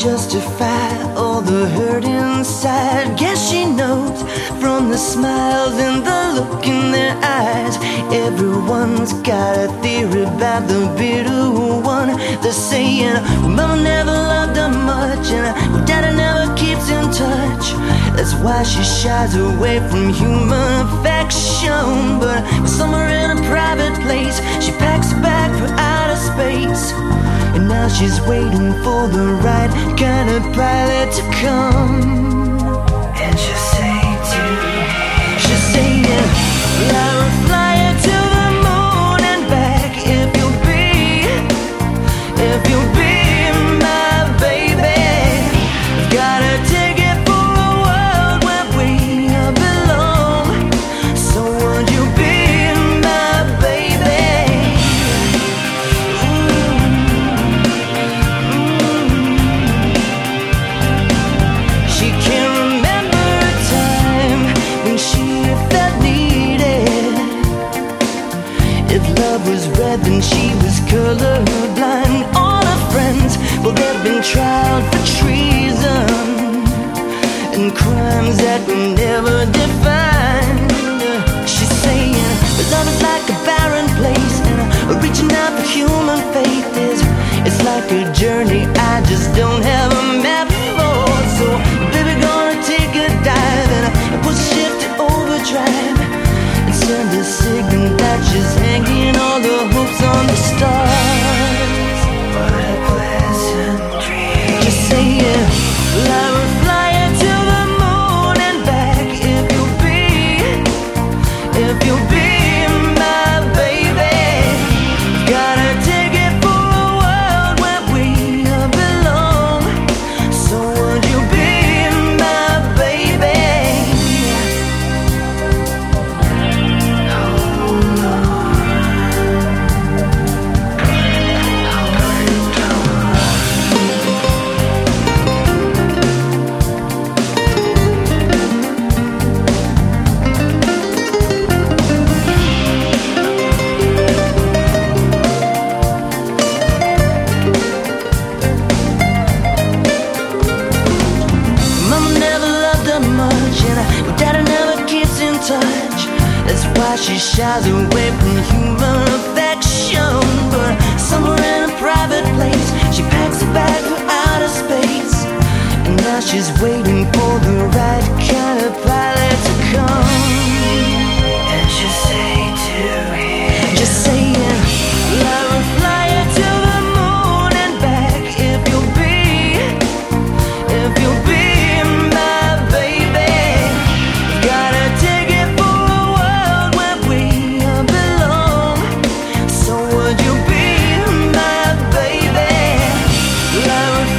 justify all the hurt inside. Guess she knows from the smiles and the look in their eyes. Everyone's got a theory about the bitter one. They're saying, well, mama never loved her much, and well, daddy never keeps in touch. That's why she shies away from human affection. But somewhere in a private place, she packs a bag for outer space. And now she's waiting for the right kind of pilot to come. And she'll say to me, she'll say, yeah, fly or fly her to the moon and back. If you'll be my baby, got a ticket for a world where we belong. So would you be my baby? She can't remember a time when she felt needed. If love was red, then she was colorblind. All her friends, well, they've been tried for treason and crimes that were never defined. She's saying, but love is like a barren place, and reaching out for human faith it's like a journey I just don't have a map for. So, baby, gonna take a dive and put ship to overdrive and send a signal that she's hanging all the hopes on the stars. What a pleasant dream. Just say yeah, fly or fly her to the moon and back. If you'll be my baby, got a ticket for a world where we belong. So would you be my baby? Mama never loved her much, and daddy never keeps in touch. That's why she shies away from human affection. But somewhere in a private place, she packs a bag for outer space. And now she's waiting for the right kind of pilot to come. And she'll say to him, just saying, fly or fly her to the moon and back. If you'll be my baby, got a ticket for a world where we belong. So would you be my baby? Fly or